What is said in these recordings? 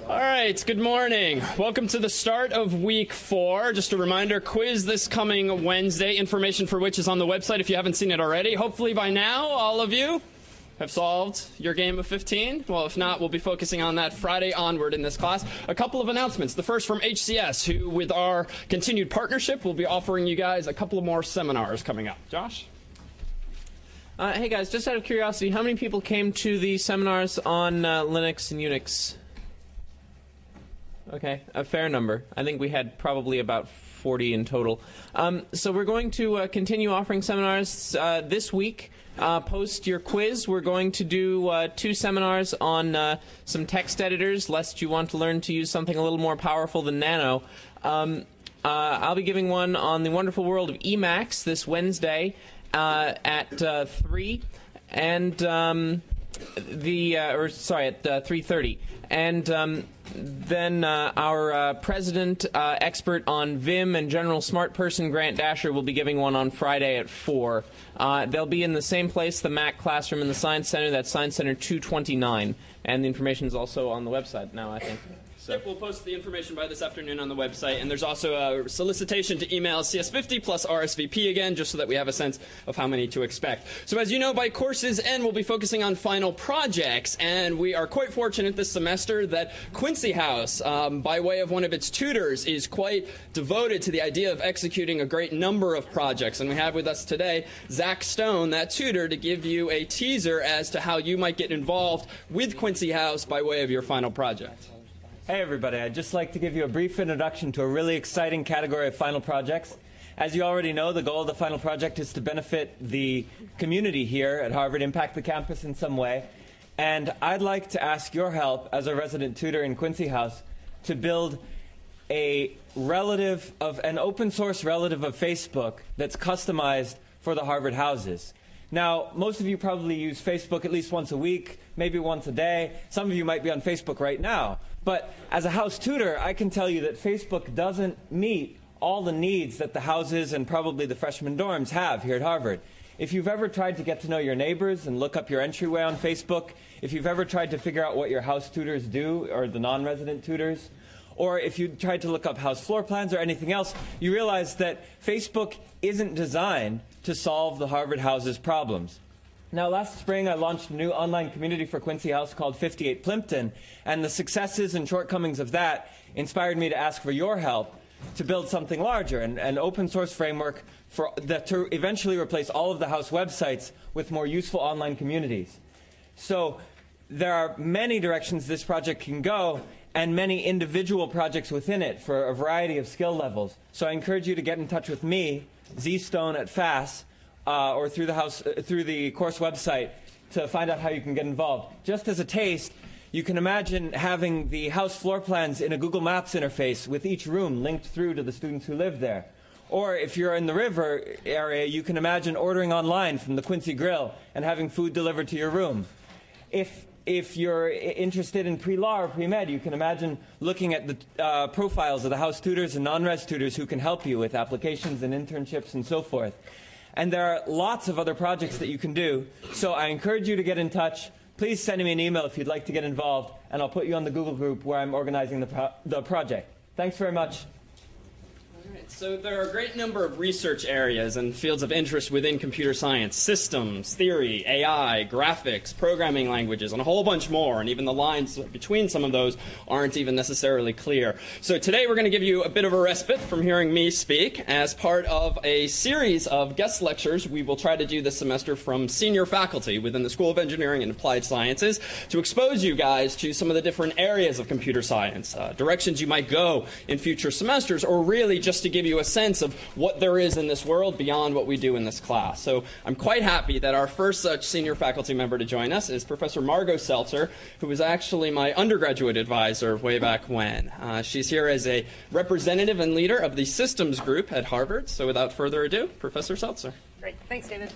All right, good morning. Welcome to the start of week 4. Just a reminder, quiz this coming Wednesday, information for which is on the website if you haven't seen it already. Hopefully by now, all of you have solved your game of 15. Well, if not, we'll be focusing on that Friday onward in this class. A couple of announcements. The first from HCS, who, with our continued partnership, will be offering you guys a couple of more seminars coming up. Josh? Hey guys, just out of curiosity, how many people came to the seminars on Linux and Unix? Okay, a fair number. I think we had probably about 40 in total. So we're going to continue offering seminars this week. Post your quiz. We're going to do 2 seminars on some text editors, lest you want to learn to use something a little more powerful than Nano. I'll be giving one on the wonderful world of Emacs this Wednesday at 3, and at 3:30. And then our president, expert on Vim and general smart person, Grant Dasher, will be giving one on Friday at 4. They'll be in the same place, the Mac Classroom in the Science Center. That's Science Center 229. And the information is also on the website now, I think. Yep, we'll post the information by this afternoon on the website, and there's also a solicitation to email CS50 plus RSVP again, just so that we have a sense of how many to expect. So as you know, by course's end, we'll be focusing on final projects, and we are quite fortunate this semester that Quincy House, by way of one of its tutors, is quite devoted to the idea of executing a great number of projects. And we have with us today Zach Stone, that tutor, to give you a teaser as to how you might get involved with Quincy House by way of your final project. Hey everybody, I'd just like to give you a brief introduction to a really exciting category of final projects. As you already know, the goal of the final project is to benefit the community here at Harvard, impact the campus in some way. And I'd like to ask your help as a resident tutor in Quincy House to build an open source relative of Facebook that's customized for the Harvard houses. Now, most of you probably use Facebook at least once a week, maybe once a day. Some of you might be on Facebook right now. But as a house tutor, I can tell you that Facebook doesn't meet all the needs that the houses and probably the freshman dorms have here at Harvard. If you've ever tried to get to know your neighbors and look up your entryway on Facebook, if you've ever tried to figure out what your house tutors do, or the non-resident tutors, or if you tried to look up house floor plans or anything else, you realize that Facebook isn't designed to solve the Harvard houses problems. Now, last spring, I launched a new online community for Quincy House called 58 Plimpton, and the successes and shortcomings of that inspired me to ask for your help to build something larger, an open source framework to eventually replace all of the house websites with more useful online communities. So there are many directions this project can go, and many individual projects within it for a variety of skill levels. So I encourage you to get in touch with me, zstone at FAS, or through the course website to find out how you can get involved. Just as a taste, you can imagine having the house floor plans in a Google Maps interface with each room linked through to the students who live there. Or if you're in the river area, you can imagine ordering online from the Quincy Grill and having food delivered to your room. If you're interested in pre-law or pre-med, you can imagine looking at the profiles of the house tutors and non-res tutors who can help you with applications and internships and so forth. And there are lots of other projects that you can do. So I encourage you to get in touch. Please send me an email if you'd like to get involved, and I'll put you on the Google group where I'm organizing the project. Thanks very much. So there are a great number of research areas and fields of interest within computer science: systems, theory, AI, graphics, programming languages, and a whole bunch more. And even the lines between some of those aren't even necessarily clear. So today we're going to give you a bit of a respite from hearing me speak. As part of a series of guest lectures we will try to do this semester from senior faculty within the School of Engineering and Applied Sciences to expose you guys to some of the different areas of computer science, directions you might go in future semesters, or really just to give you a sense of what there is in this world beyond what we do in this class. So I'm quite happy that our first such senior faculty member to join us is Professor Margot Seltzer, who was actually my undergraduate advisor way back when. She's here as a representative and leader of the systems group at Harvard. So without further ado, Professor Seltzer. Great. Thanks, David.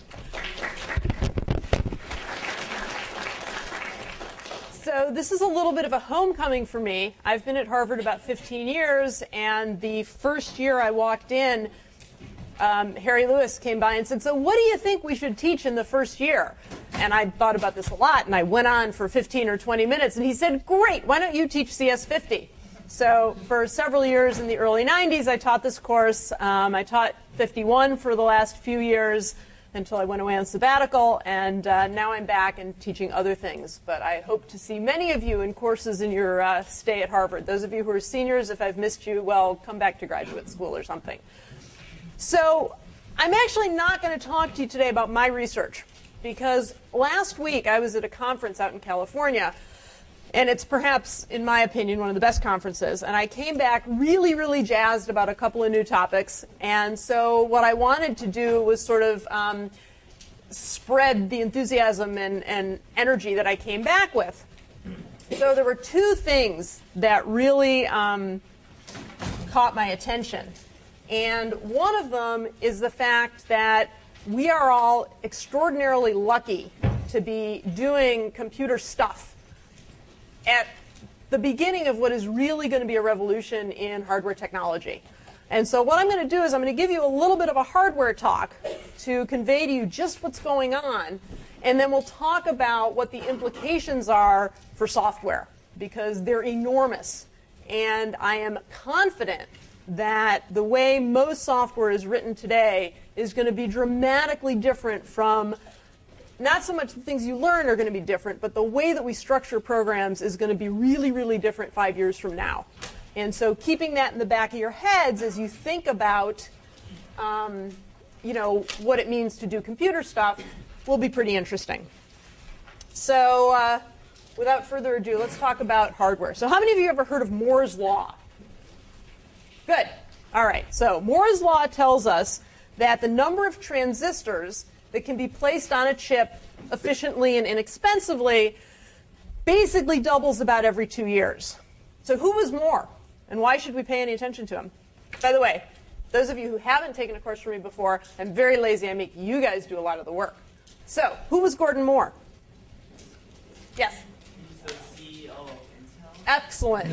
So this is a little bit of a homecoming for me. I've been at Harvard about 15 years, and the first year I walked in, Harry Lewis came by and said, "So what do you think we should teach in the first year?" And I thought about this a lot, and I went on for 15 or 20 minutes, and he said, great, why don't you teach CS50? So for several years in the early 90s, I taught this course. I taught 51 for the last few years until I went away on sabbatical, and now I'm back and teaching other things. But I hope to see many of you in courses in your stay at Harvard. Those of you who are seniors, if I've missed you, well, come back to graduate school or something. So I'm actually not going to talk to you today about my research, because last week I was at a conference out in California, and it's perhaps, in my opinion, one of the best conferences. And I came back really, really jazzed about a couple of new topics. And so what I wanted to do was sort of spread the enthusiasm and energy that I came back with. So there were two things that really caught my attention. And one of them is the fact that we are all extraordinarily lucky to be doing computer stuff at the beginning of what is really going to be a revolution in hardware technology. And so what I'm going to do is I'm going to give you a little bit of a hardware talk to convey to you just what's going on, and then we'll talk about what the implications are for software, because they're enormous. And I am confident that the way most software is written today is going to be dramatically different from not so much the things you learn are going to be different, but the way that we structure programs is going to be really, really different 5 years from now. And so keeping that in the back of your heads as you think about what it means to do computer stuff will be pretty interesting. So without further ado, let's talk about hardware. So how many of you have ever heard of Moore's Law? Good. All right. So Moore's Law tells us that the number of transistors that can be placed on a chip efficiently and inexpensively basically doubles about every 2 years. So who was Moore, and why should we pay any attention to him? By the way, those of you who haven't taken a course from me before, I'm very lazy. I make you guys do a lot of the work. So who was Gordon Moore? Yes? He's the CEO of Intel. Excellent.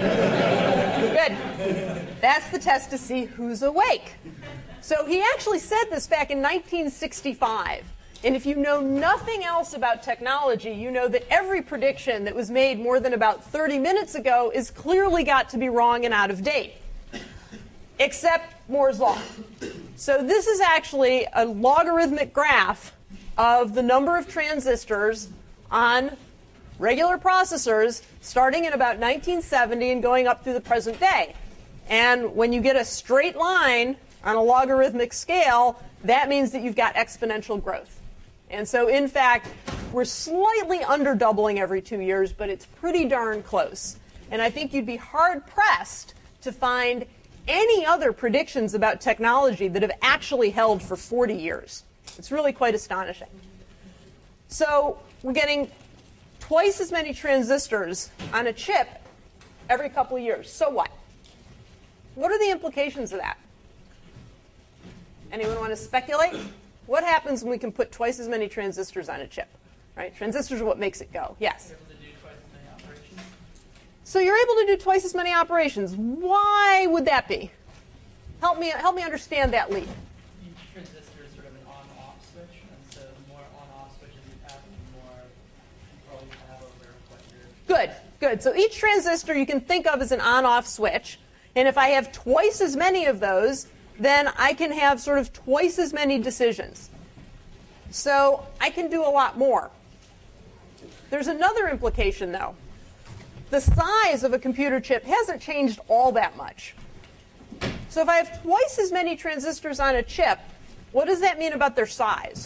Good. That's the test to see who's awake. So he actually said this back in 1965. And if you know nothing else about technology, you know that every prediction that was made more than about 30 minutes ago is clearly got to be wrong and out of date, except Moore's Law. So this is actually a logarithmic graph of the number of transistors on regular processors starting in about 1970 and going up through the present day. And when you get a straight line on a logarithmic scale, that means that you've got exponential growth. And so, in fact, we're slightly under doubling every 2 years, but it's pretty darn close. And I think you'd be hard-pressed to find any other predictions about technology that have actually held for 40 years. It's really quite astonishing. So we're getting twice as many transistors on a chip every couple of years. So what? What are the implications of that? Anyone want to speculate? What happens when we can put twice as many transistors on a chip? Right? Transistors are what makes it go. Yes? You're able to do twice as many operations. So you're able to do twice as many operations. Why would that be? Help me understand that leap. Each transistor is sort of an on-off switch, and so the more on-off switches you have, the more control you have over what you're... Good. So each transistor you can think of as an on-off switch. And if I have twice as many of those, then I can have sort of twice as many decisions. So I can do a lot more. There's another implication, though. The size of a computer chip hasn't changed all that much. So if I have twice as many transistors on a chip, what does that mean about their size?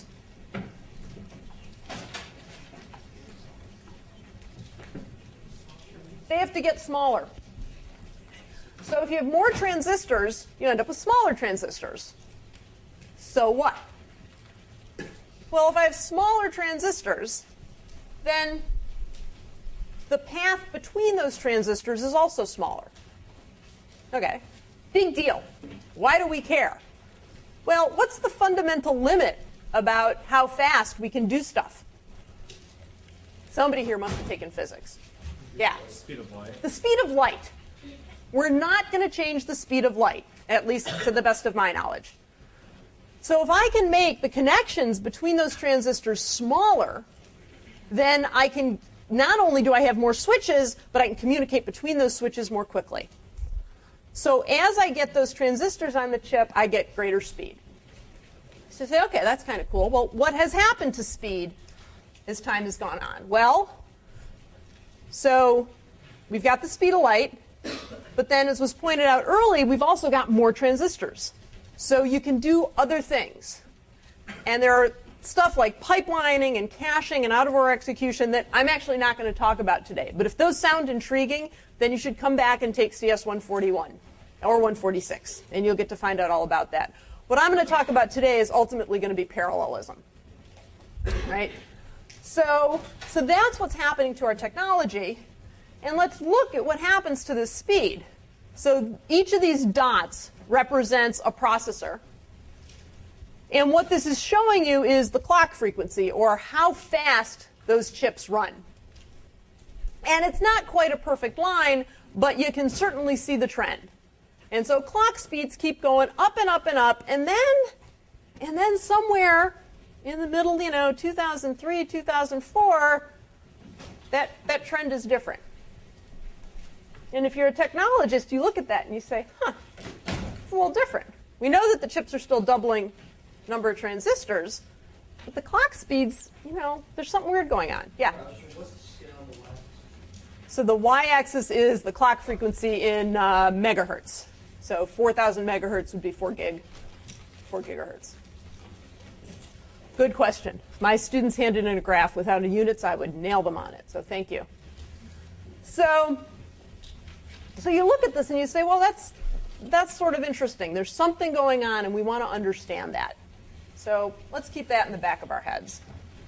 They have to get smaller. So if you have more transistors, you end up with smaller transistors. So what? Well, if I have smaller transistors, then the path between those transistors is also smaller. Okay, big deal. Why do we care? Well, what's the fundamental limit about how fast we can do stuff? Somebody here must have taken physics. Yeah. Speed of light. The speed of light. We're not going to change the speed of light, at least to the best of my knowledge. So if I can make the connections between those transistors smaller, then I can, not only do I have more switches, but I can communicate between those switches more quickly. So as I get those transistors on the chip, I get greater speed. So you say, okay, that's kind of cool. Well, what has happened to speed as time has gone on? Well, so we've got the speed of light, but then as was pointed out early, we've also got more transistors. So you can do other things. And there are stuff like pipelining and caching and out-of-order execution that I'm actually not going to talk about today. But if those sound intriguing, then you should come back and take CS 141 or 146, and you'll get to find out all about that. What I'm going to talk about today is ultimately going to be parallelism. Right? So that's what's happening to our technology. And let's look at what happens to this speed. So each of these dots represents a processor. And what this is showing you is the clock frequency, or how fast those chips run. And it's not quite a perfect line, but you can certainly see the trend. And so clock speeds keep going up and up and up, and then somewhere in the middle, 2003, 2004, that trend is different. And if you're a technologist, you look at that and you say, it's a little different. We know that the chips are still doubling number of transistors, but the clock speeds, there's something weird going on. Yeah? What's the scale on the y-axis? So the y-axis is the clock frequency in megahertz. So 4,000 megahertz would be 4 gigahertz. Good question. If my students handed in a graph without the units, I would nail them on it. So thank you. So you look at this and you say, well, that's sort of interesting. There's something going on, and we want to understand that. So let's keep that in the back of our heads.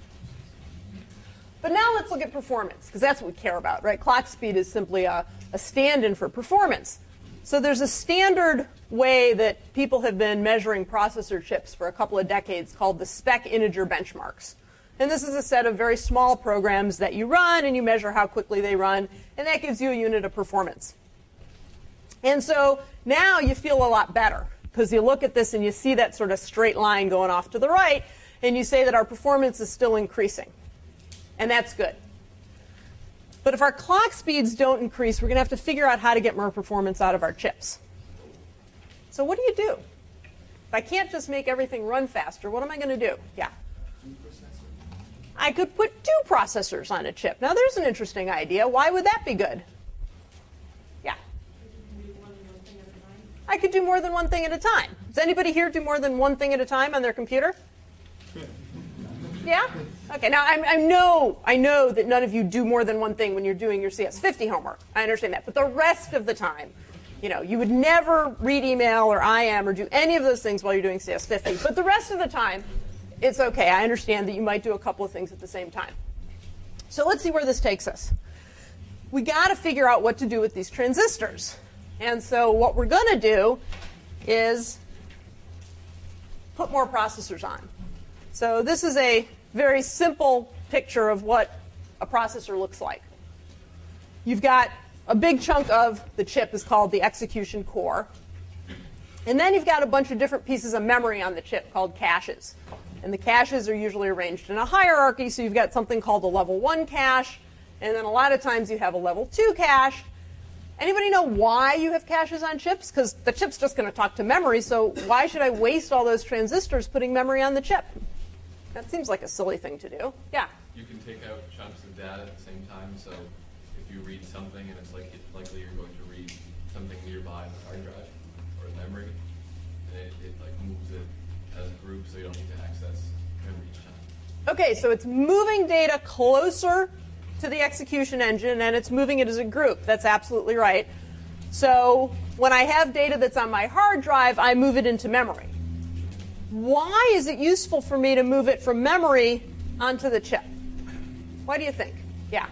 But now let's look at performance, because that's what we care about, right? Clock speed is simply a stand-in for performance. So there's a standard way that people have been measuring processor chips for a couple of decades called the spec integer benchmarks. And this is a set of very small programs that you run, and you measure how quickly they run, and that gives you a unit of performance. And so now you feel a lot better, because you look at this and you see that sort of straight line going off to the right, and you say that our performance is still increasing. And that's good. But if our clock speeds don't increase, we're going to have to figure out how to get more performance out of our chips. So what do you do? If I can't just make everything run faster, what am I going to do? Yeah? I could put 2 processors on a chip. Now, there's an interesting idea. Why would that be good? Yeah? I could do more than one thing at a time. Does anybody here do more than one thing at a time on their computer? Yeah? Okay, now I know that none of you do more than one thing when you're doing your CS50 homework. I understand that. But the rest of the time, you would never read email or IM or do any of those things while you're doing CS50. But the rest of the time, it's okay. I understand that you might do a couple of things at the same time. So let's see where this takes us. We got to figure out what to do with these transistors. And so what we're going to do is put more processors on. So this is a very simple picture of what a processor looks like. You've got a big chunk of the chip is called the execution core. And then you've got a bunch of different pieces of memory on the chip called caches. And the caches are usually arranged in a hierarchy, so you've got something called a level 1 cache, and then a lot of times you have a level 2 cache. Anybody know why you have caches on chips? Because the chip's just going to talk to memory, so why should I waste all those transistors putting memory on the chip? That seems like a silly thing to do. Yeah? You can take out chunks of data at the same time, so if you read something and it's likely you're going to read something nearby on the hard drive or in memory, and it moves it as a group so you don't need to access memory each time. Okay, so it's moving data closer to the execution engine, and it's moving it as a group. That's absolutely right. So when I have data that's on my hard drive, I move it into memory. Why is it useful for me to move it from memory onto the chip? Why do you think? Yeah.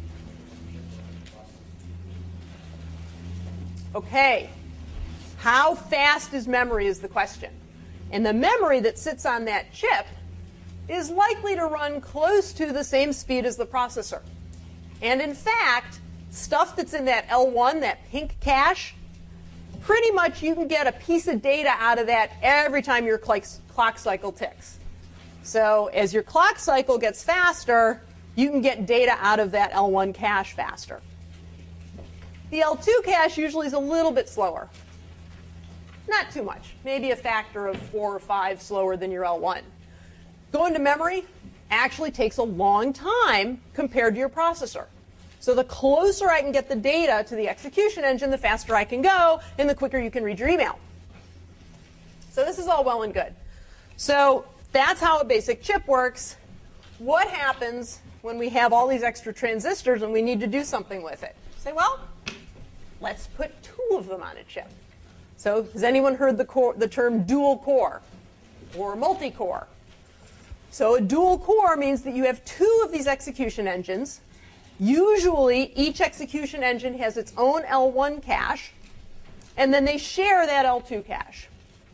Okay. How fast is memory is the question. And the memory that sits on that chip is likely to run close to the same speed as the processor. And in fact, stuff that's in that L1, that pink cache, pretty much you can get a piece of data out of that every time your clock cycle ticks. So as your clock cycle gets faster, you can get data out of that L1 cache faster. The L2 cache usually is a little bit slower. Not too much, maybe a factor of 4 or 5 slower than your L1. Going to memory actually takes a long time compared to your processor. So the closer I can get the data to the execution engine, the faster I can go, and the quicker you can read your email. So this is all well and good. So that's how a basic chip works. What happens when we have all these extra transistors and we need to do something with it? Say, well, let's put 2 of them on a chip. So has anyone heard the term dual core or multi-core? So a dual core means that you have 2 of these execution engines. Usually, each execution engine has its own L1 cache, and then they share that L2 cache.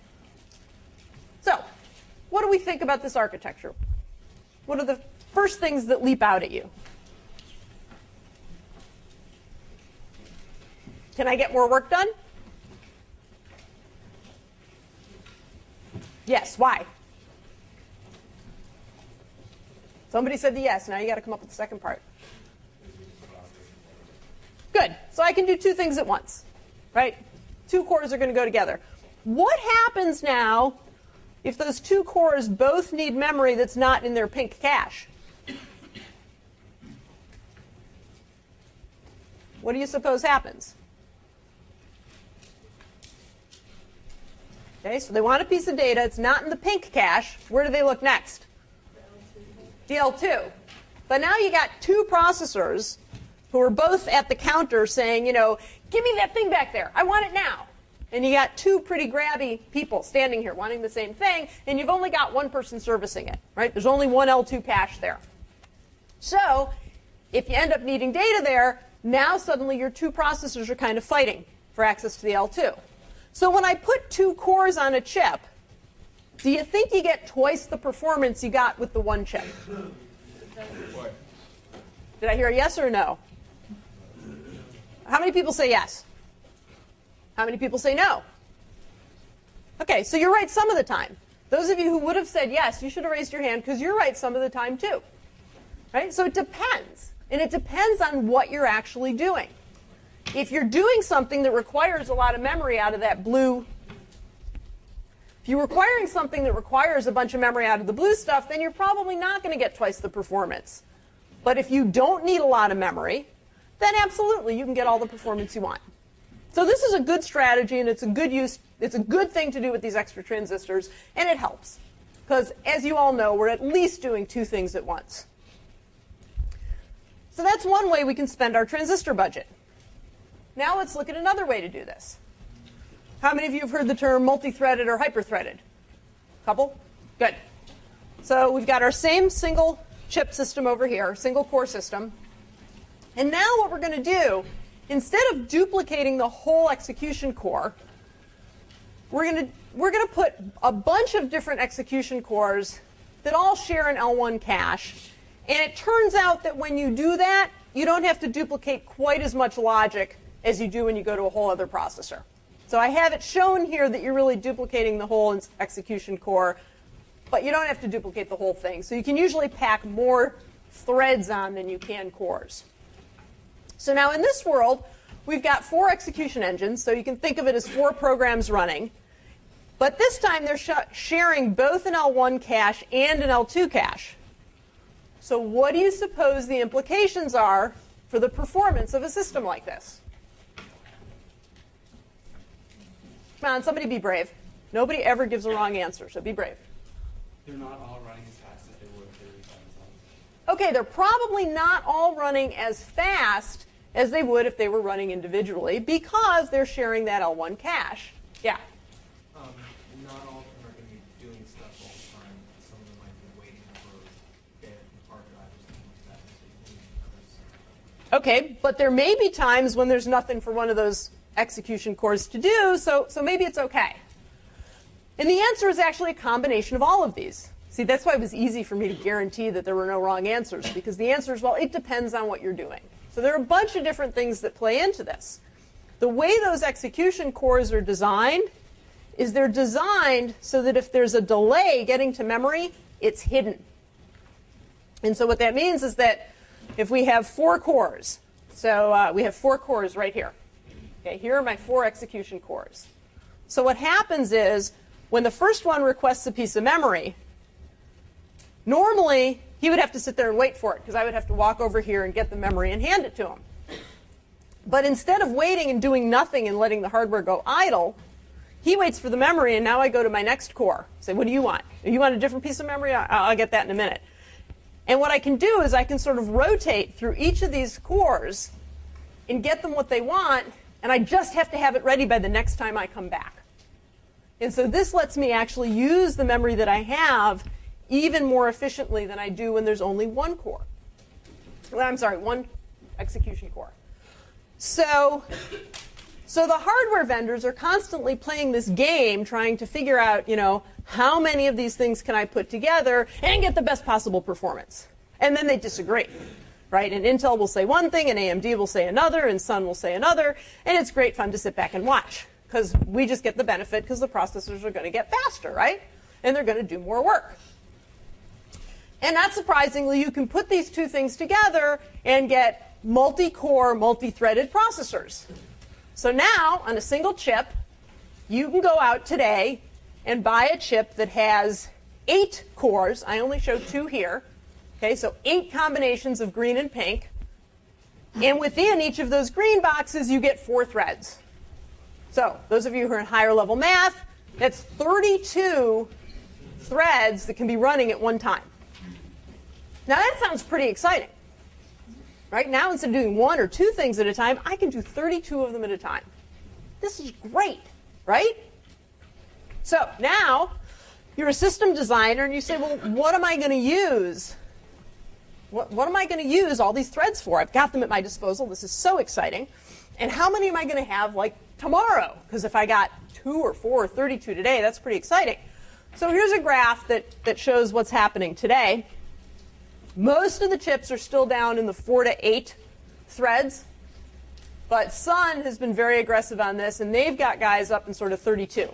So what do we think about this architecture? What are the first things that leap out at you? Can I get more work done? Yes. Why? Somebody said the yes. Now you got to come up with the second part. Good. So I can do 2 things at once, right? 2 cores are going to go together. What happens now if those 2 cores both need memory that's not in their pink cache? What do you suppose happens? Okay, so they want a piece of data. It's not in the pink cache. Where do they look next? The L2. But now you got 2 processors who are both at the counter saying, you know, give me that thing back there. I want it now. And you got 2 pretty grabby people standing here wanting the same thing, and you've only got 1 person servicing it, right? There's only 1 L2 cache there. So if you end up needing data there, now suddenly your 2 processors are kind of fighting for access to the L2. So when I put 2 cores on a chip, do you think you get twice the performance you got with the 1 chip? Did I hear a yes or a no? How many people say yes? How many people say no? Okay, so you're right some of the time. Those of you who would have said yes, you should have raised your hand because you're right some of the time too. Right? So it depends. And it depends on what you're actually doing. If you're doing something that requires a lot of memory out of that blue, if you're requiring something that requires a bunch of memory out of the blue stuff, then you're probably not going to get twice the performance. But if you don't need a lot of memory, then absolutely you can get all the performance you want. So this is a good strategy, and it's a good thing to do with these extra transistors, and it helps. Because as you all know, we're at least doing 2 things at once. So that's one way we can spend our transistor budget. Now let's look at another way to do this. How many of you have heard the term multi-threaded or hyper-threaded? Couple? Good. So we've got our same single chip system over here, single core system. And now what we're going to do, instead of duplicating the whole execution core, we're going to put a bunch of different execution cores that all share an L1 cache. And it turns out that when you do that, you don't have to duplicate quite as much logic as you do when you go to a whole other processor. So I have it shown here that you're really duplicating the whole execution core, but you don't have to duplicate the whole thing. So you can usually pack more threads on than you can cores. So now in this world, we've got 4 execution engines, so you can think of it as 4 programs running. But this time they're sharing both an L1 cache and an L2 cache. So what do you suppose the implications are for the performance of a system like this? Come on, somebody be brave. Nobody ever gives a wrong answer, so be brave. They're not all running as fast as they would if they were by themselves. Okay, they're probably not all running as fast as they would if they were running individually because they're sharing that L1 cache. Yeah? Not all of them are going to be doing stuff all the time. Some of them might be waiting for bad hard drivers and things like that. Okay, but there may be times when there's nothing for one of those execution cores to do, so maybe it's okay. And the answer is actually a combination of all of these. See, that's why it was easy for me to guarantee that there were no wrong answers, because the answer is, well, it depends on what you're doing. So there are a bunch of different things that play into this. The way those execution cores are designed is they're designed so that if there's a delay getting to memory, it's hidden. And so what that means is that if we have 4 cores, so we have 4 cores right here. Okay, here are my 4 execution cores. So what happens is, when the first one requests a piece of memory, normally he would have to sit there and wait for it, because I would have to walk over here and get the memory and hand it to him. But instead of waiting and doing nothing and letting the hardware go idle, he waits for the memory, and now I go to my next core. Say, what do you want? You want a different piece of memory? I'll get that in a minute. And what I can do is I can sort of rotate through each of these cores and get them what they want, and I just have to have it ready by the next time I come back. And so this lets me actually use the memory that I have even more efficiently than I do when there's only 1 core. Well, I'm sorry, 1 execution core. So the hardware vendors are constantly playing this game, trying to figure out, how many of these things can I put together and get the best possible performance. And then they disagree, right? And Intel will say one thing, and AMD will say another, and Sun will say another, and it's great fun to sit back and watch, because we just get the benefit because the processors are going to get faster, right? And they're going to do more work. And not surprisingly, you can put these 2 things together and get multi-core, multi-threaded processors. So now, on a single chip, you can go out today and buy a chip that has 8 cores. I only show 2 here. Okay, so 8 combinations of green and pink. And within each of those green boxes, you get 4 threads. So those of you who are in higher level math, that's 32 threads that can be running at one time. Now that sounds pretty exciting. Right now, instead of doing 1 or 2 things at a time, I can do 32 of them at a time. This is great, right? So now, you're a system designer, and you say, well, what am I going to use? What am I going to use all these threads for? I've got them at my disposal. This is so exciting. And how many am I going to have, like, tomorrow? Because if I got 2 or 4 or 32 today, that's pretty exciting. So here's a graph that shows what's happening today. Most of the chips are still down in the 4 to 8 threads, but Sun has been very aggressive on this, and they've got guys up in sort of 32.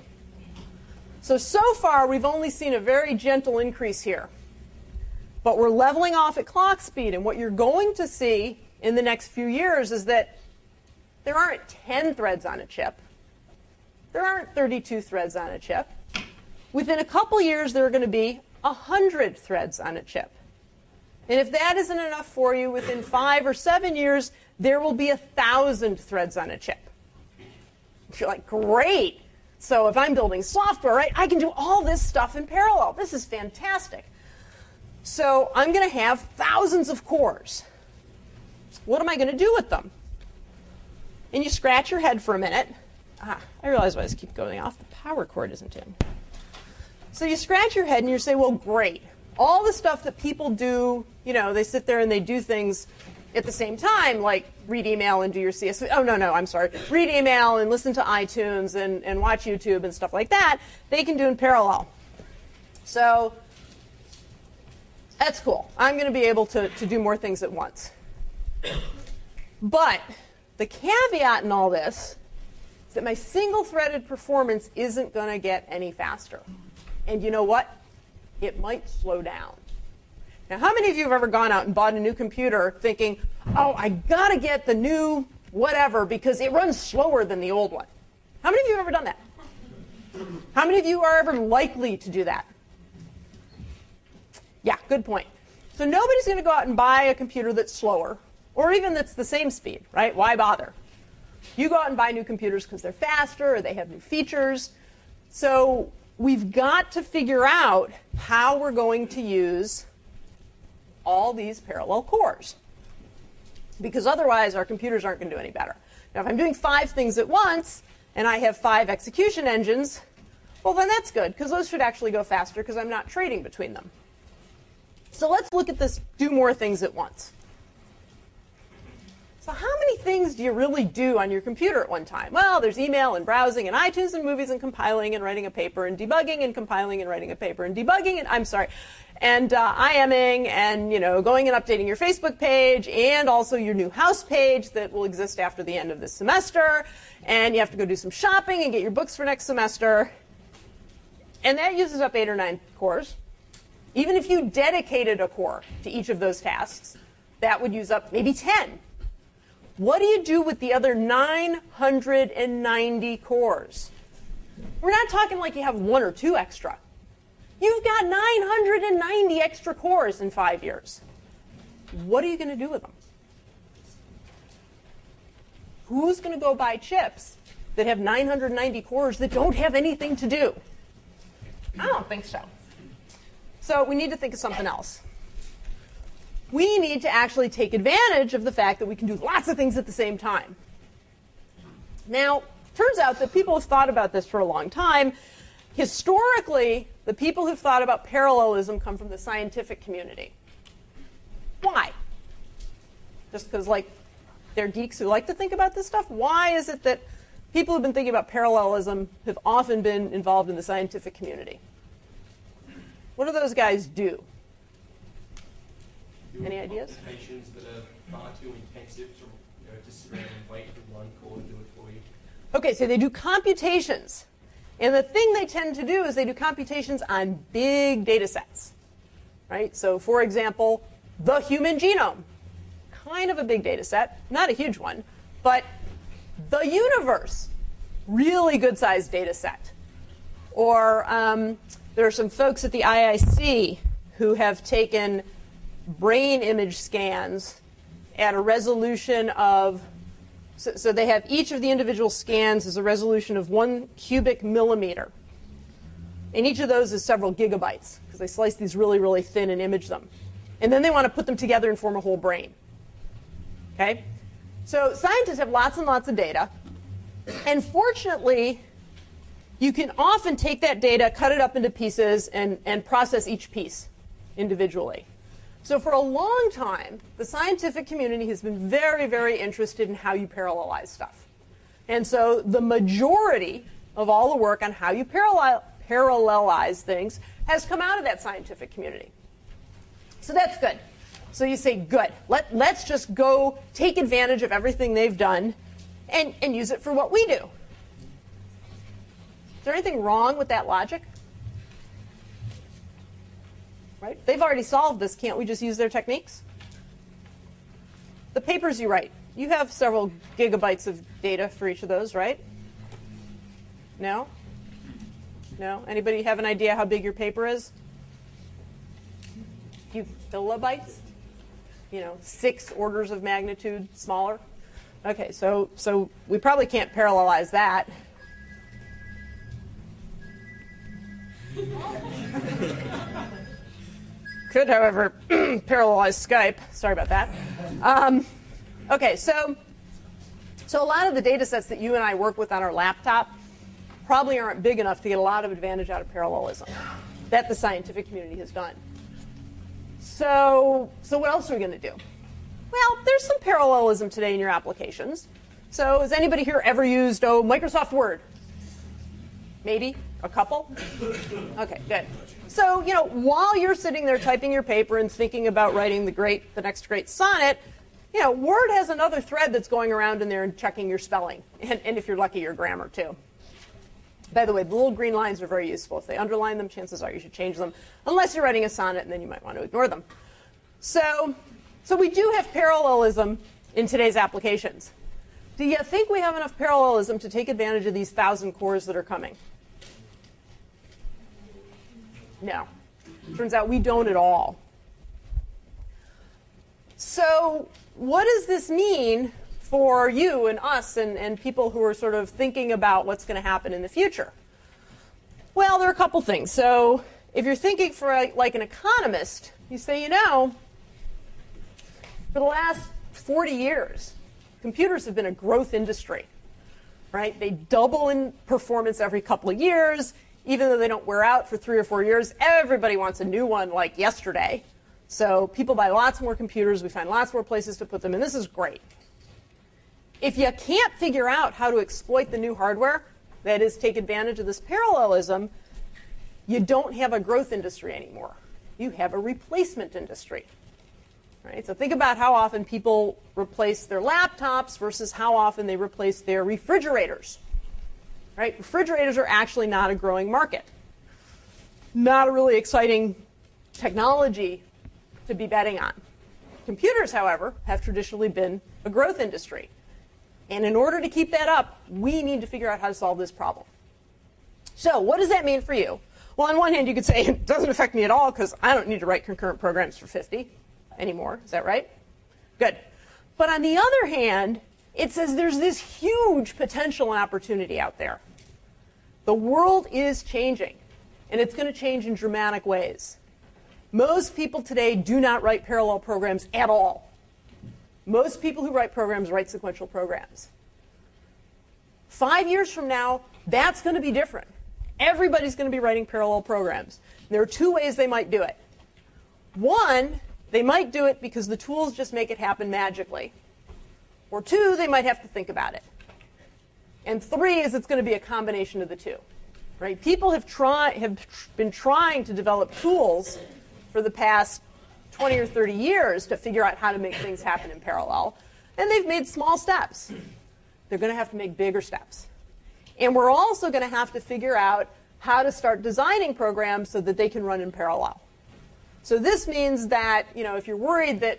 So far, we've only seen a very gentle increase here, but we're leveling off at clock speed, and what you're going to see in the next few years is that there aren't 10 threads on a chip. There aren't 32 threads on a chip. Within a couple years, there are going to be 100 threads on a chip. And if that isn't enough for you, within 5 or 7 years, there will be 1,000 threads on a chip. You're like, great. So if I'm building software, right, I can do all this stuff in parallel. This is fantastic. So I'm going to have thousands of cores. What am I going to do with them? And you scratch your head for a minute. I realize why this keeps going off. The power cord isn't in. So you scratch your head and you say, well, great. All the stuff that people do, they sit there and they do things at the same time, like read email and do your CS. Oh, no, I'm sorry. Read email and listen to iTunes and watch YouTube and stuff like that. They can do in parallel. So that's cool. I'm going to be able to do more things at once. But the caveat in all this is that my single-threaded performance isn't going to get any faster. And you know what? It might slow down. Now, how many of you have ever gone out and bought a new computer thinking, oh, I got to get the new whatever because it runs slower than the old one? How many of you have ever done that? How many of you are ever likely to do that? Yeah, good point. So nobody's going to go out and buy a computer that's slower or even that's the same speed, right? Why bother? You go out and buy new computers because they're faster or they have new features. So we've got to figure out how we're going to use all these parallel cores, because otherwise our computers aren't going to do any better. Now, if I'm doing 5 things at once and I have 5 execution engines, well, then that's good, because those should actually go faster because I'm not trading between them. So let's look at this do more things at once. So how many things do you really do on your computer at one time? Well, there's email and browsing and iTunes and movies and compiling and writing a paper and debugging and compiling and writing a paper and debugging and IMing and going and updating your Facebook page and also your new house page that will exist after the end of this semester. And you have to go do some shopping and get your books for next semester. And that uses up 8 or 9 cores. Even if you dedicated a core to each of those tasks, That would use up maybe 10. What do you do with the other 990 cores? We're not talking like you have 1 or 2 extra. You've got 990 extra cores in 5 years. What are you going to do with them? Who's going to go buy chips that have 990 cores that don't have anything to do? I don't think so. So we need to think of something else. We need to actually take advantage of the fact that we can do lots of things at the same time. Now, turns out that people have thought about this for a long time. Historically, the people who've thought about parallelism come from the scientific community. Why? Just because, like, they're geeks who like to think about this stuff? Why is it that people who've been thinking about parallelism have often been involved in the scientific community? What do those guys do? Any ideas? Computations that are far too intensive to just sit around and wait for one core to do it for you. Okay, so they do computations. And the thing they tend to do is they do computations on big data sets. Right? So, for example, the human genome. Kind of a big data set, not a huge one, but the universe, really good-sized data set. Or there are some folks at the IIC who have taken brain image scans at a resolution of, so they have each of the individual scans as a resolution of 1 cubic millimeter. And each of those is several gigabytes, because they slice these really, really thin and image them. And then they want to put them together and form a whole brain. Okay? So scientists have lots and lots of data. And fortunately, you can often take that data, cut it up into pieces, and process each piece individually. So for a long time, the scientific community has been very, very interested in how you parallelize stuff. And so the majority of all the work on how you parallelize things has come out of that scientific community. So that's good. So you say, good, let's just go take advantage of everything they've done and use it for what we do. Is there anything wrong with that logic? Right? They've already solved this. Can't we just use their techniques? The papers you write, you have several gigabytes of data for each of those, right? No? No? Anybody have an idea how big your paper is? A few kilobytes? 6 orders of magnitude smaller? Okay, so we probably can't parallelize that. Could, however, parallelize Skype. Sorry about that. Okay, so a lot of the data sets that you and I work with on our laptop probably aren't big enough to get a lot of advantage out of parallelism that the scientific community has done. So what else are we going to do? Well, there's some parallelism today in your applications. So has anybody here ever used Microsoft Word? Maybe? A couple? Okay, good. So, while you're sitting there typing your paper and thinking about writing the next great sonnet, Word has another thread that's going around in there and checking your spelling. And if you're lucky, your grammar, too. By the way, the little green lines are very useful. If they underline them, chances are you should change them, unless you're writing a sonnet, and then you might want to ignore them. So we do have parallelism in today's applications. Do you think we have enough parallelism to take advantage of these 1,000 cores that are coming? No. Turns out we don't at all. So what does this mean for you and us and people who are sort of thinking about what's going to happen in the future? Well, there are a couple things. So if you're thinking for like an economist, you say, for the last 40 years, computers have been a growth industry, right? They double in performance every couple of years. Even though they don't wear out for 3 or 4 years, everybody wants a new one like yesterday. So people buy lots more computers. We find lots more places to put them, and this is great. If you can't figure out how to exploit the new hardware, that is, take advantage of this parallelism, you don't have a growth industry anymore. You have a replacement industry. Right? So think about how often people replace their laptops versus how often they replace their refrigerators. Right? Refrigerators are actually not a growing market. Not a really exciting technology to be betting on. Computers, however, have traditionally been a growth industry. And in order to keep that up, we need to figure out how to solve this problem. So what does that mean for you? Well, on one hand, you could say it doesn't affect me at all because I don't need to write concurrent programs for 50 anymore. Is that right? Good. But on the other hand, it says there's this huge potential and opportunity out there. The world is changing, and it's going to change in dramatic ways. Most people today do not write parallel programs at all. Most people who write programs write sequential programs. 5 years from now, that's going to be different. Everybody's going to be writing parallel programs. There are two ways they might do it. One, they might do it because the tools just make it happen magically. Or two, they might have to think about it. And three is it's going to be a combination of the two. Right? People have been trying to develop tools for the past 20 or 30 years to figure out how to make things happen in parallel. And they've made small steps. They're going to have to make bigger steps. And we're also going to have to figure out how to start designing programs so that they can run in parallel. So this means that, if you're worried that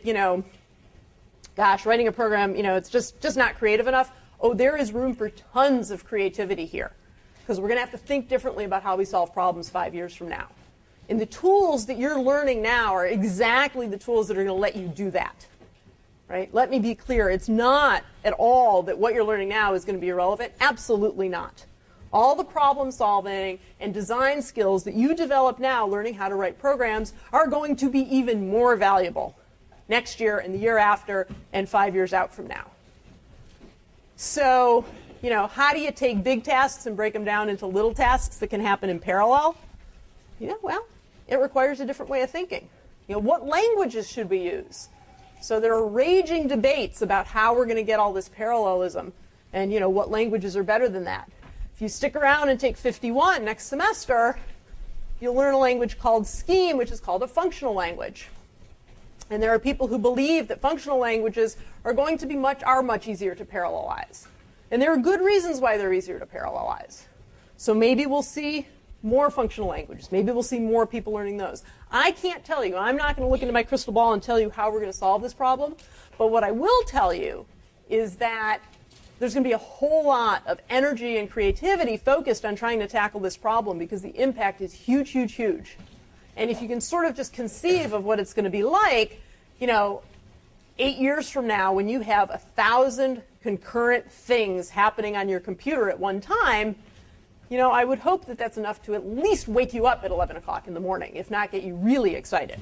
gosh, writing a program, it's just not creative enough, there is room for tons of creativity here. Because we're going to have to think differently about how we solve problems 5 years from now. And the tools that you're learning now are exactly the tools that are going to let you do that. Right? Let me be clear. It's not at all that what you're learning now is going to be irrelevant. Absolutely not. All the problem solving and design skills that you develop now learning how to write programs are going to be even more valuable next year and the year after and 5 years out from now. So, how do you take big tasks and break them down into little tasks that can happen in parallel? Well, it requires a different way of thinking. What languages should we use? So there are raging debates about how we're going to get all this parallelism and, what languages are better than that. If you stick around and take 51 next semester, you'll learn a language called Scheme, which is called a functional language. And there are people who believe that functional languages are going to be much easier to parallelize. And there are good reasons why they're easier to parallelize. So maybe we'll see more functional languages. Maybe we'll see more people learning those. I can't tell you. I'm not going to look into my crystal ball and tell you how we're going to solve this problem. But what I will tell you is that there's going to be a whole lot of energy and creativity focused on trying to tackle this problem because the impact is huge, huge, huge. And if you can sort of just conceive of what it's going to be like, 8 years from now when you have 1,000 concurrent things happening on your computer at one time, I would hope that that's enough to at least wake you up at 11 o'clock in the morning, if not get you really excited.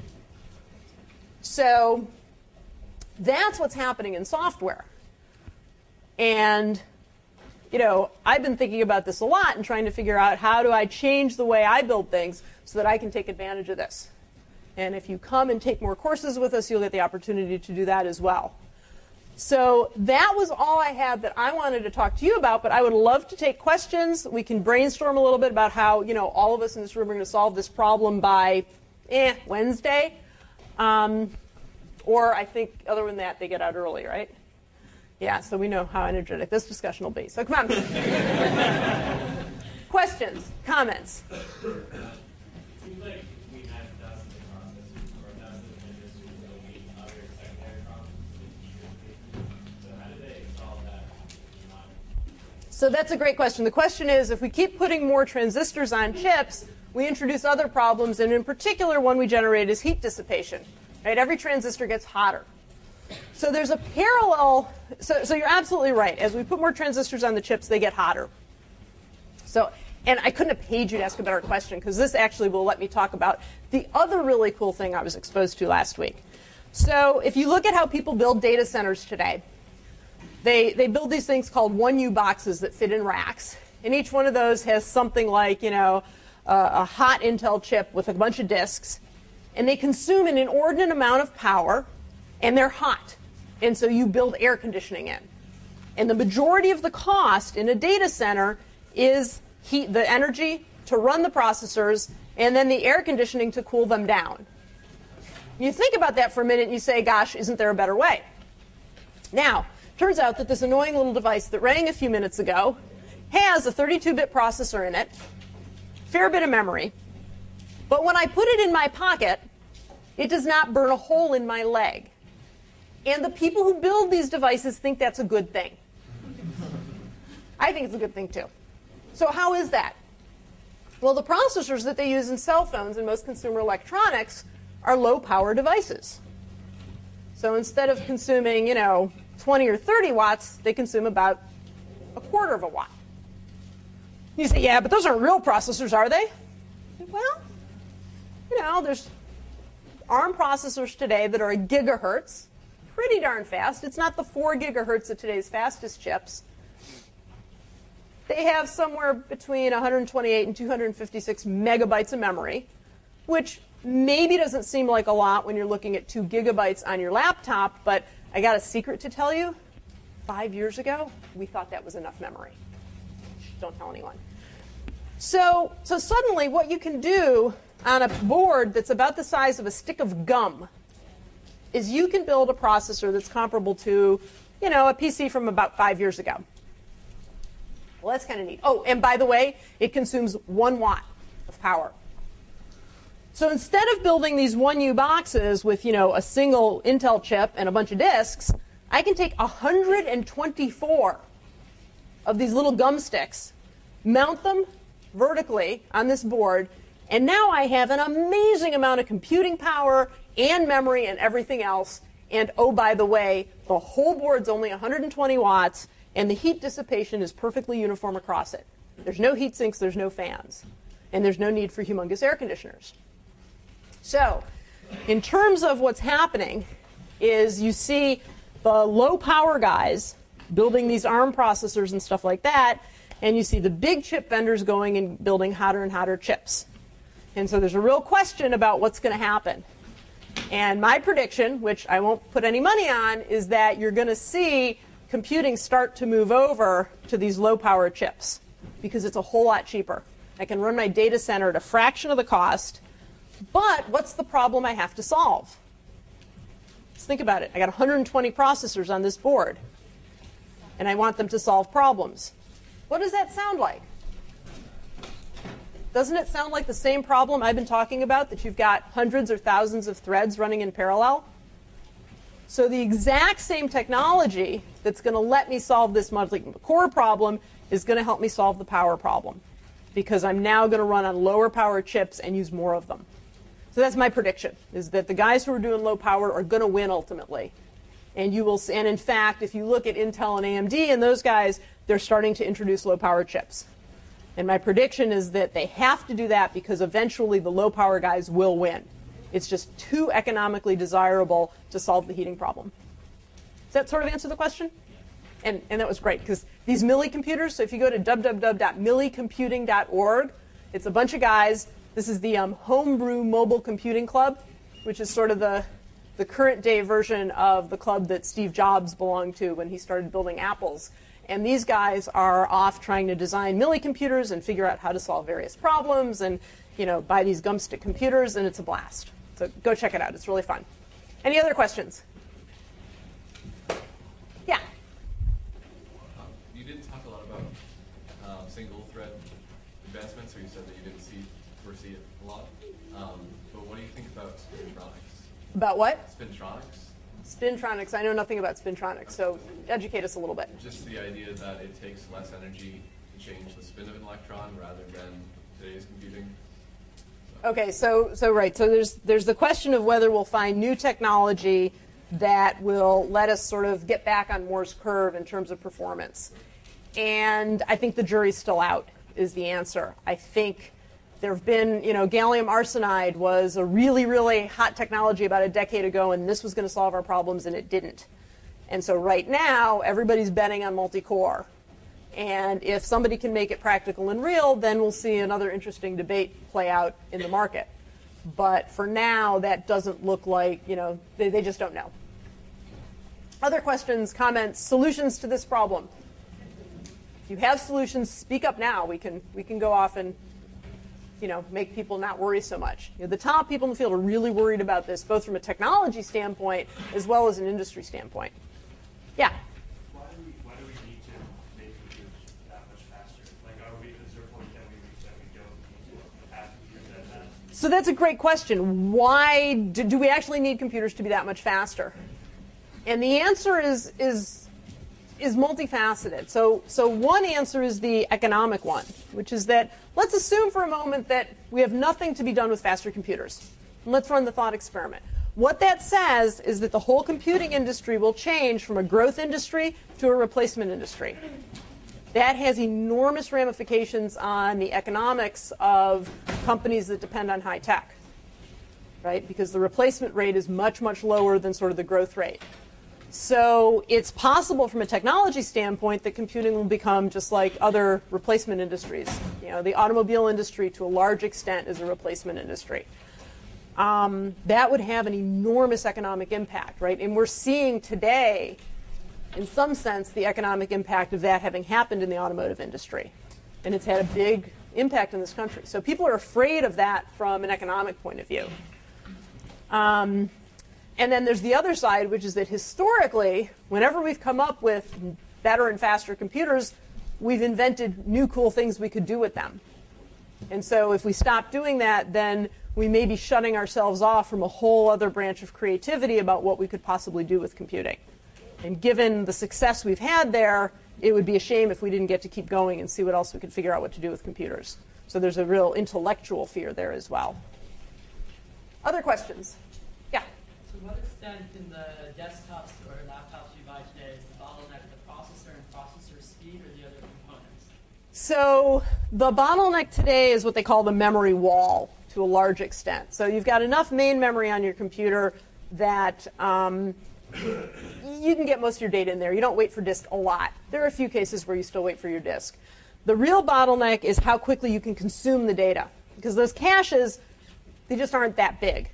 So that's what's happening in software. And, I've been thinking about this a lot and trying to figure out how do I change the way I build things so that I can take advantage of this. And if you come and take more courses with us, you'll get the opportunity to do that as well. So that was all I had that I wanted to talk to you about, but I would love to take questions. We can brainstorm a little bit about how, all of us in this room are going to solve this problem by Wednesday. Or I think other than that, they get out early, right? Yeah, so we know how energetic this discussion will be. So come on. Questions, comments? It seems like we had dozens of processes or dozens of industries building other secondary problems. So how do they solve that? So that's a great question. The question is, if we keep putting more transistors on chips, we introduce other problems, and in particular, one we generate is heat dissipation. Right? Every transistor gets hotter. So there's a parallel. So you're absolutely right. As we put more transistors on the chips, they get hotter. And I couldn't have paid you to ask a better question, because this actually will let me talk about the other really cool thing I was exposed to last week. So if you look at how people build data centers today, they build these things called 1U boxes that fit in racks. And each one of those has something like, a hot Intel chip with a bunch of disks. And they consume an inordinate amount of power, and they're hot. And so you build air conditioning in. And the majority of the cost in a data center is the energy to run the processors, and then the air conditioning to cool them down. You think about that for a minute and you say, gosh, isn't there a better way? Now, turns out that this annoying little device that rang a few minutes ago has a 32-bit processor in it, fair bit of memory, but when I put it in my pocket, it does not burn a hole in my leg. And the people who build these devices think that's a good thing. I think it's a good thing too. So how is that? Well, the processors that they use in cell phones and most consumer electronics are low-power devices. So instead of consuming, 20 or 30 watts, they consume about a quarter of a watt. You say, yeah, but those aren't real processors, are they? Well, there's ARM processors today that are a gigahertz, pretty darn fast. It's not the 4 gigahertz of today's fastest chips. They have somewhere between 128 and 256 megabytes of memory, which maybe doesn't seem like a lot when you're looking at 2 gigabytes on your laptop, but I got a secret to tell you. 5 years ago, we thought that was enough memory. Don't tell anyone. So suddenly what you can do on a board that's about the size of a stick of gum is you can build a processor that's comparable to, a PC from about 5 years ago. Well, that's kind of neat. Oh, and by the way, it consumes 1 watt of power. So instead of building these 1U boxes with, a single Intel chip and a bunch of disks, I can take 124 of these little gum sticks, mount them vertically on this board, and now I have an amazing amount of computing power and memory and everything else. And oh, by the way, the whole board's only 120 watts, and the heat dissipation is perfectly uniform across it. There's no heat sinks, there's no fans, and there's no need for humongous air conditioners. So, in terms of what's happening is you see the low power guys building these ARM processors and stuff like that, and you see the big chip vendors going and building hotter and hotter chips. And so there's a real question about what's going to happen. And my prediction, which I won't put any money on, is that you're going to see computing start to move over to these low power chips because it's a whole lot cheaper. I can run my data center at a fraction of the cost, but what's the problem I have to solve? Let's think about it. I got 120 processors on this board, and I want them to solve problems. What does that sound like? Doesn't it sound like the same problem I've been talking about, that you've got hundreds or thousands of threads running in parallel? So the exact same technology that's going to let me solve this multi-core problem is going to help me solve the power problem, because I'm now going to run on lower power chips and use more of them. So that's my prediction, is that the guys who are doing low power are going to win ultimately. And you will see, and in fact, if you look at Intel and AMD and those guys, they're starting to introduce low power chips. And my prediction is that they have to do that because eventually the low power guys will win. It's just too economically desirable to solve the heating problem. Does that sort of answer the question? And that was great, because these millicomputers, so if you go to www.millicomputing.org, it's a bunch of guys. This is the Homebrew Mobile Computing Club, which is sort of the current day version of the club that Steve Jobs belonged to when he started building Apples. And these guys are off trying to design millicomputers and figure out how to solve various problems and, buy these gumstick computers, and it's a blast. So go check it out. It's really fun. Any other questions? Yeah? You didn't talk a lot about single-thread advancements, or you said that you didn't foresee it a lot. But what do you think about spintronics? About what? Spintronics. Spintronics. I know nothing about spintronics, so educate us a little bit. Just the idea that it takes less energy to change the spin of an electron rather than today's computing. Okay, so right. So there's the question of whether we'll find new technology that will let us sort of get back on Moore's curve in terms of performance. And I think the jury's still out, is the answer. I think there have been, gallium arsenide was a really, really hot technology about a decade ago, and this was going to solve our problems, and it didn't. And so right now, everybody's betting on multi-core. And if somebody can make it practical and real, then we'll see another interesting debate play out in the market. But for now, that doesn't look like, they just don't know. Other questions, comments, solutions to this problem? If you have solutions, speak up now. We can go off and make people not worry so much. The top people in the field are really worried about this, both from a technology standpoint as well as an industry standpoint. Yeah? Why do we need to make computers that much faster? Is there a point that we reach that we don't need to have computers that fast? So that's a great question. Why do we actually need computers to be that much faster? And the answer is multifaceted. So one answer is the economic one, which is that let's assume for a moment that we have nothing to be done with faster computers. And let's run the thought experiment. What that says is that the whole computing industry will change from a growth industry to a replacement industry. That has enormous ramifications on the economics of companies that depend on high tech, right? Because the replacement rate is much, much lower than sort of the growth rate. So it's possible from a technology standpoint that computing will become just like other replacement industries. You know, the automobile industry to a large extent is a replacement industry. That would have an enormous economic impact, right? And we're seeing today, in some sense, the economic impact of that having happened in the automotive industry. And it's had a big impact in this country. So people are afraid of that from an economic point of view. And then there's the other side, which is that historically, whenever we've come up with better and faster computers, we've invented new cool things we could do with them. And so if we stop doing that, then we may be shutting ourselves off from a whole other branch of creativity about what we could possibly do with computing. And given the success we've had there, it would be a shame if we didn't get to keep going and see what else we could figure out what to do with computers. So there's a real intellectual fear there as well. Other questions? Yeah? To what extent in the desktops or laptops you buy today is the bottleneck the processor and processor speed or the other components? So the bottleneck today is what they call the memory wall to a large extent. So you've got enough main memory on your computer that you can get most of your data in there. You don't wait for disk a lot. There are a few cases where you still wait for your disk. The real bottleneck is how quickly you can consume the data, because those caches, they just aren't that big.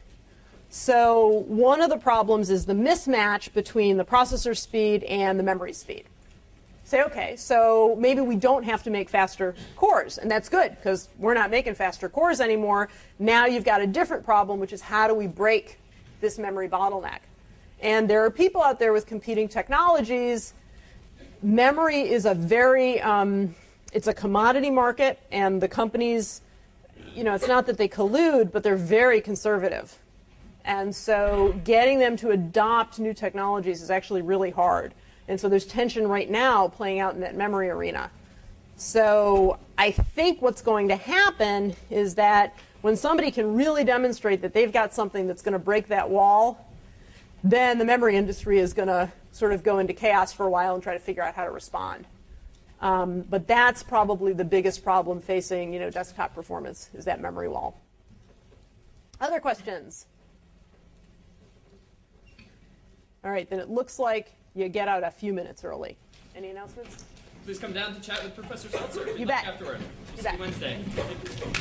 So one of the problems is the mismatch between the processor speed and the memory speed. Say, okay, so maybe we don't have to make faster cores, and that's good, because we're not making faster cores anymore. Now you've got a different problem, which is how do we break this memory bottleneck? And there are people out there with competing technologies. Memory is a very, it's a commodity market, and the companies, you know, it's not that they collude, but they're very conservative. And so getting them to adopt new technologies is actually really hard. And so there's tension right now playing out in that memory arena. So I think what's going to happen is that when somebody can really demonstrate that they've got something that's going to break that wall, then the memory industry is going to sort of go into chaos for a while and try to figure out how to respond. But that's probably the biggest problem facing, you know, desktop performance, is that memory wall. Other questions? All right, then it looks like you get out a few minutes early. Any announcements? Please come down to chat with Professor Seltzer. You bet. Afterward. You See bet. you Wednesday.